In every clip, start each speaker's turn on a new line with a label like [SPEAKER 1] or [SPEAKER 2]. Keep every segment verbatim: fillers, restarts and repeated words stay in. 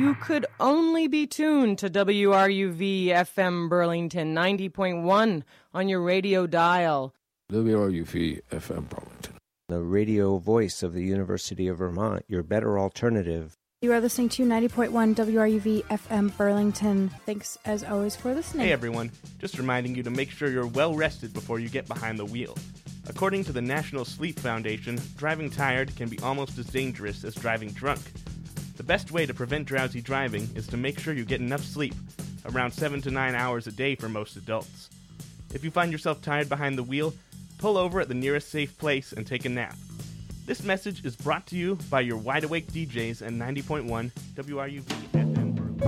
[SPEAKER 1] you could only be tuned to W R U V F M Burlington ninety point one on your radio dial.
[SPEAKER 2] W R U V F M Burlington,
[SPEAKER 3] the radio voice of the University of Vermont, your better alternative.
[SPEAKER 4] You are listening to ninety point one W R U V F M Burlington. Thanks, as always, for listening.
[SPEAKER 5] Hey, everyone. Just reminding you to make sure you're well rested before you get behind the wheel. According to the National Sleep Foundation, driving tired can be almost as dangerous as driving drunk. The best way to prevent drowsy driving is to make sure you get enough sleep, around seven to nine hours a day for most adults. If you find yourself tired behind the wheel, pull over at the nearest safe place and take a nap. This message is brought to you by your Wide Awake D Js and ninety point one W R U V F M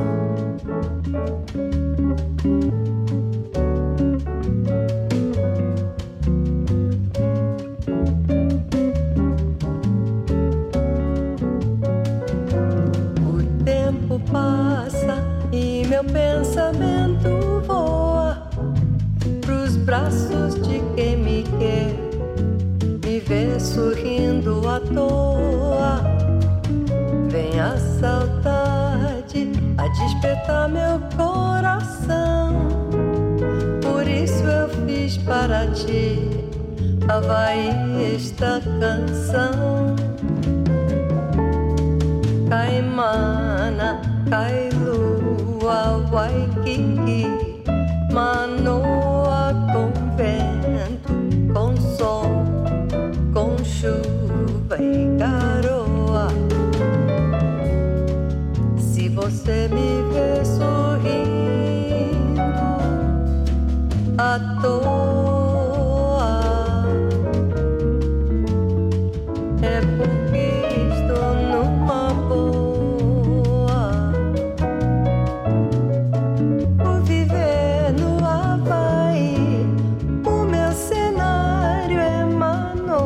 [SPEAKER 6] O tempo passa e meu pensamento voa pros braços de quem me quer, me vê sorrindo à toa. Vem a saudade a despertar meu coração. Por isso eu fiz para ti, Havaí, esta canção. Cai mana, cai lua, Waikiki, Manoa com vento, com sol, com chuva e garoa. Se você me vê sorrindo à toa, é porque estou numa boa. Por viver no Havaí, o meu cenário é Manoa.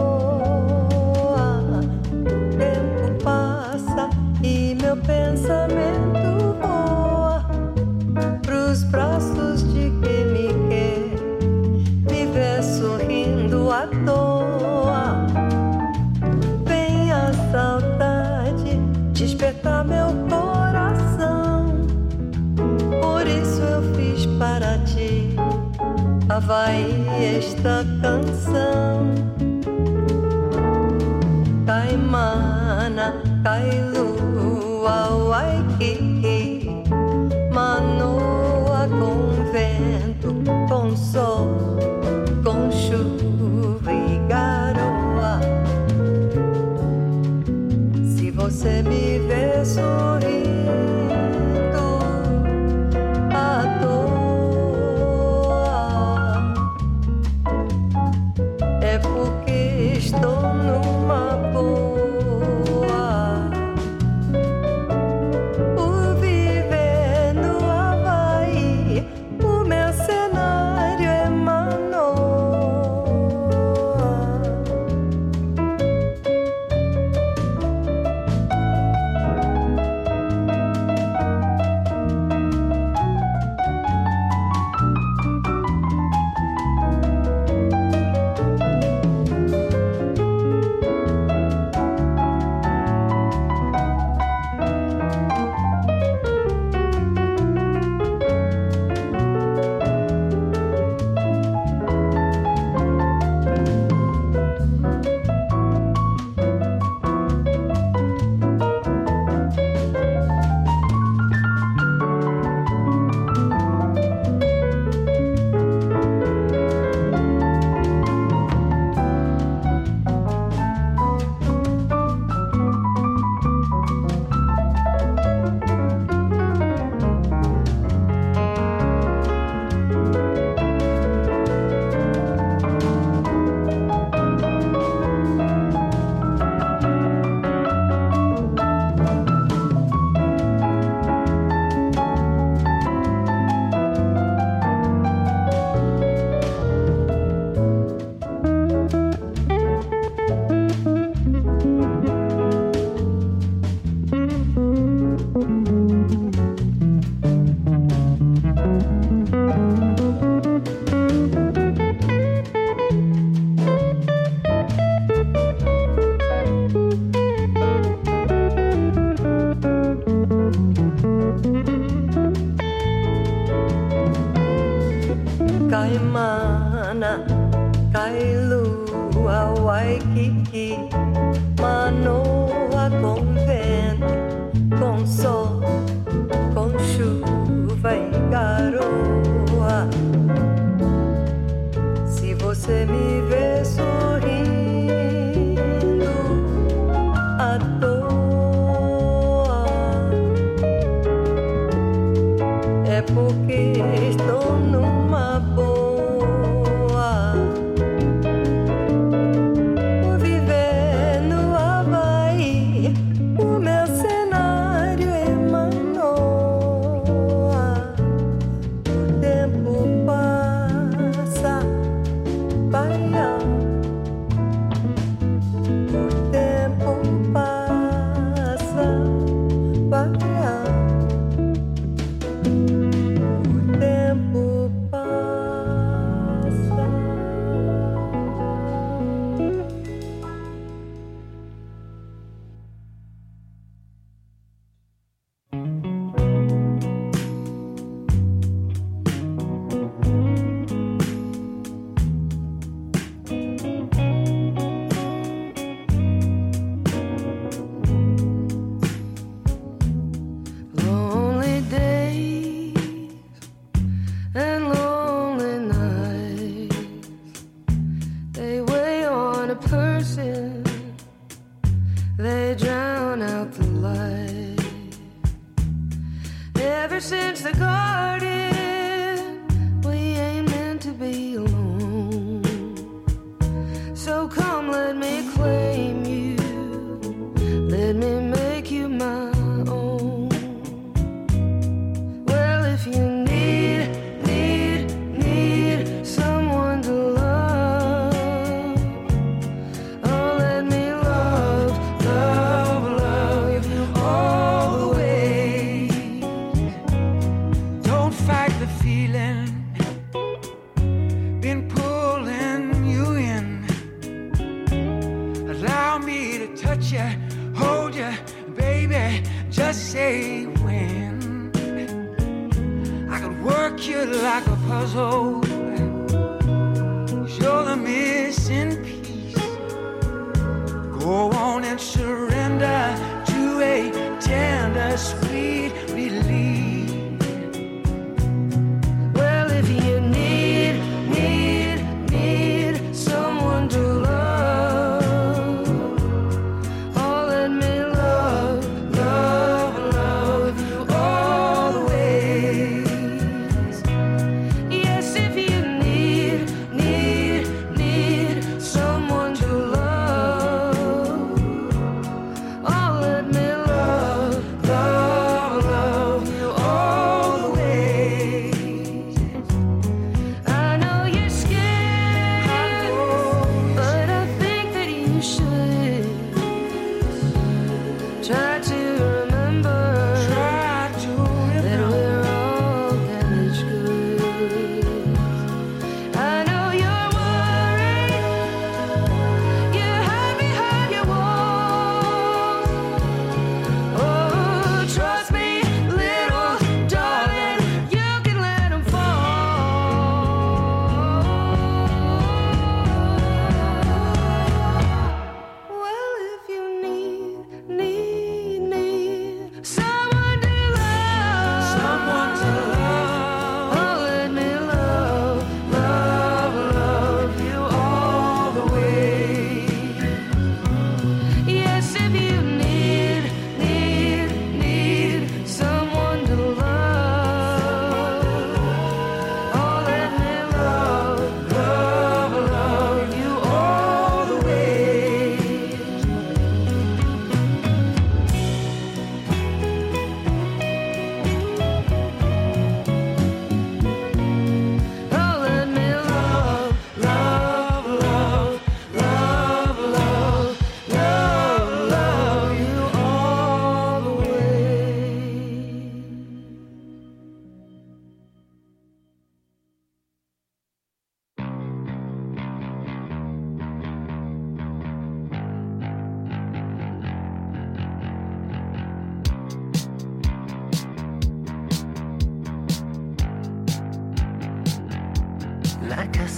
[SPEAKER 6] O tempo passa e meu pensamento voa pros braços de quem me quer, me vê sorrindo à toa. Vem a saudade despertar meu coração. Por isso eu fiz para ti, Havaí, esta canção. Cai mana, cai lua, Waikiki, Manoa com vento, com sol, com chuva e garoa. Se você me vê sorrindo à toa, é porque estou numa boa. Por viver no Havaí, o meu cenário é Manoa. mana Kailua Waikiki Manoa com vento, com sol, com chuva e garoa. Se você me vê sorrindo à toa, é porque estou numa boa. Vou viver no Havaí, o meu cenário é Manoa. O tempo passa, baia. O tempo passa, baia. O tempo passa. Lonely days and lonely nights, they weigh on a person, they drown out the light. Ever since the garden, we ain't meant to be alone. So come, let me claim you, let me make you my own. Well, if you need, need, need someone to love, oh, let me love, love, love you all the way.
[SPEAKER 7] Don't fight the feeling, been pulling you in. Allow me to touch you, hold you, baby, just say when. I could work you like a puzzle, 'cause you're the missing piece. Go on and surrender to a tender, sweet release.
[SPEAKER 6] Well, if you need, need, need someone to love, oh, let me love, love, love you all the ways. Yes, if you need, need, need someone to love, oh, let me love, love,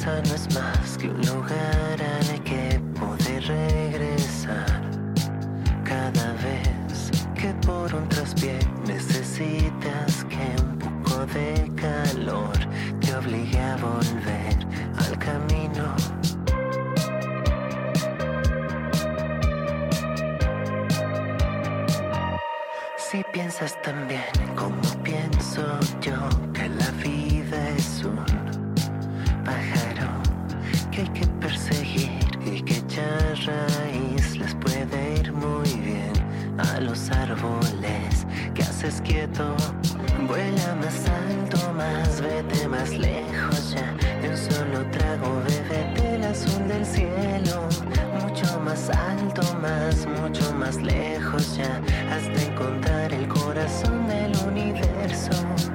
[SPEAKER 8] casa no es más que un lugar al que poder regresar. Cada vez que por un traspié necesitas que un poco de calor te obligue a volver al camino. Si piensas también como pienso yo, que la vida es un pájaro que hay que perseguir y que ya raíz les puede ir muy bien a los árboles que haces quieto. Vuela más alto, más vete más lejos ya, de un solo trago bébete el azul del cielo. Mucho más alto, más, mucho más lejos ya, hasta encontrar el corazón del universo.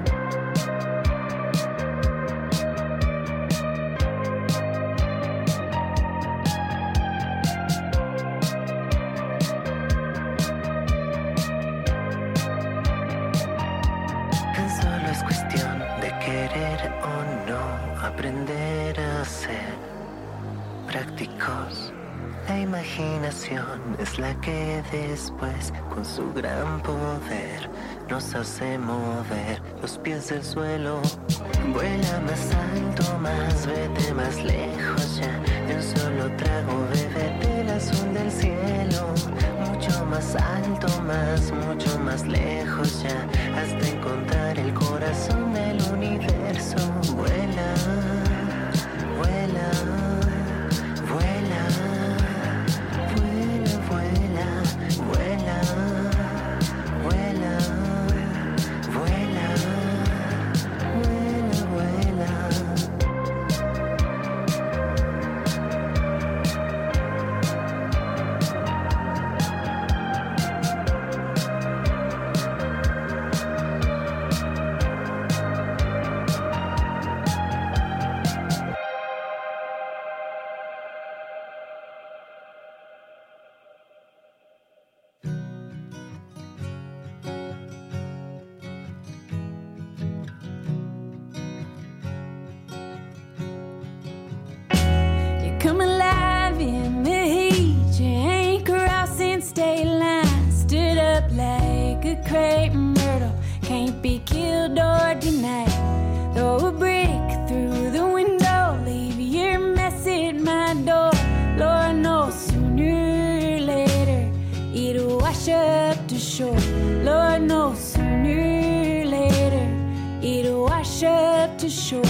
[SPEAKER 8] Tan solo es cuestión de querer o no, aprender a ser prácticos. La imaginación es la que después, con su gran poder, nos hace mover los pies del suelo. Vuela más alto, más vete más lejos ya, de un solo trago bébete el azul del cielo. Mucho más alto, más, mucho más lejos ya, hasta encontrar el corazón del universo. Vuela, vuela, vuela. Vuela, vuela, vuela, vuela, vuela.
[SPEAKER 9] Come alive in the heat, your anchor out since daylight. Stood up like a crepe myrtle, can't be killed or denied. Throw a brick through the window, leave your mess at my door. Lord knows sooner or later it'll wash up to shore. Lord knows sooner or later it'll wash up to shore.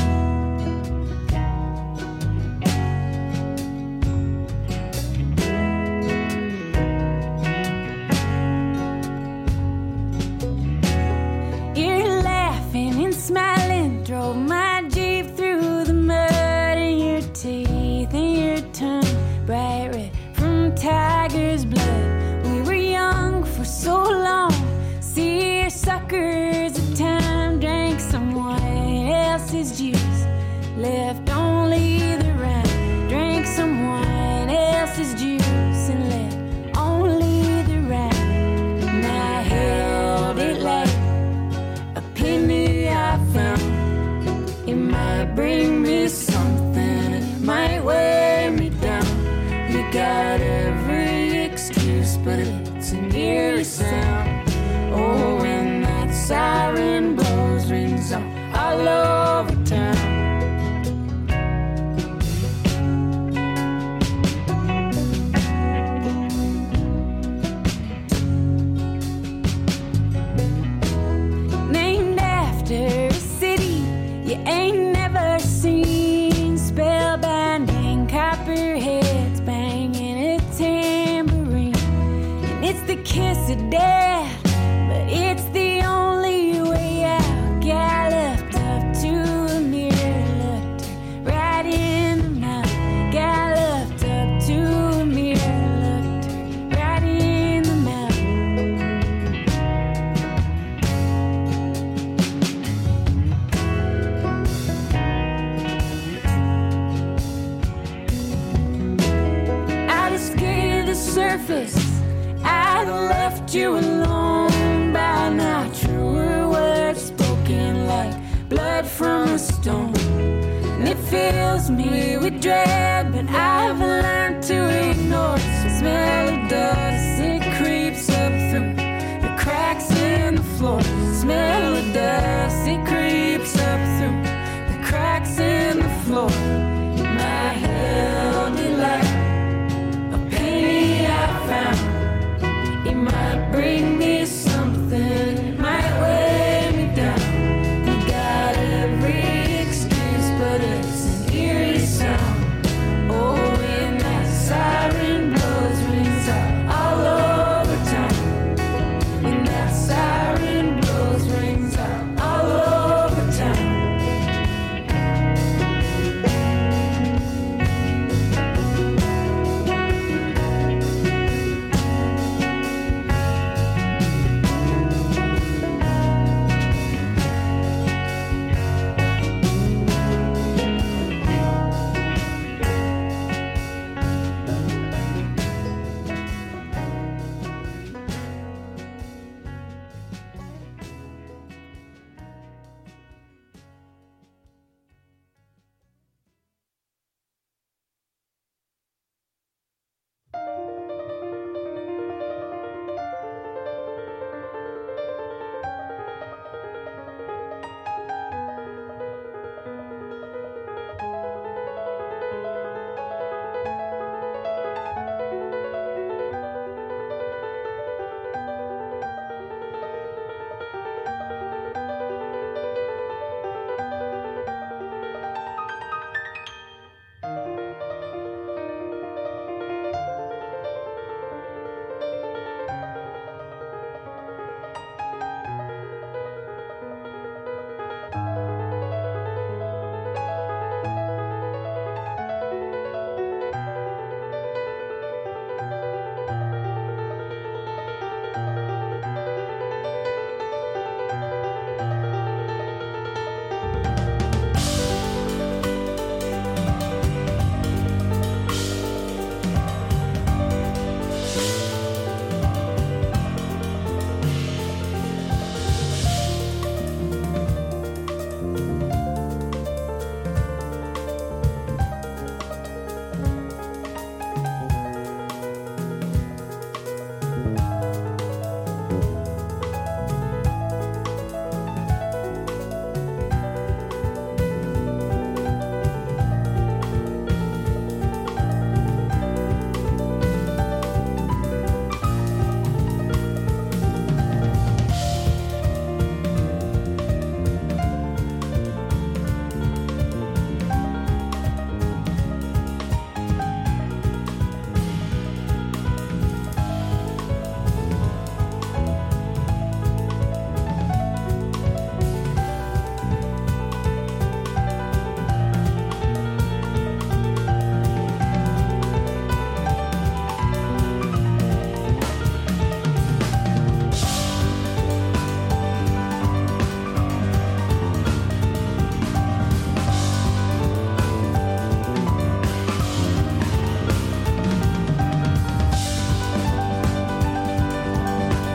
[SPEAKER 9] Smiling, drove my Jeep through the mud, and your teeth and your tongue bright red from tiger's blood. We were young for so long, seersuckers of time, drank someone else's juice, left only the rind. Drank someone else's juice and left only the rind. And I held it like a penny I found. It might bring me something, it might wear me down. You got every excuse, but it's an eerie sound. Oh, when that siren blows, rings out all over town. Ain't never seen, spellbinding copperheads banging a tambourine. And it's the kiss of death, but it's the only way out. Galloped up to a mirror, looked her right in the mouth. Galloped up to a mirror, looked her right in the mouth. Surface, I'd left you alone by now. Truer words spoken like blood from a stone. And it fills me with dread, but I've learned to ignore the smell of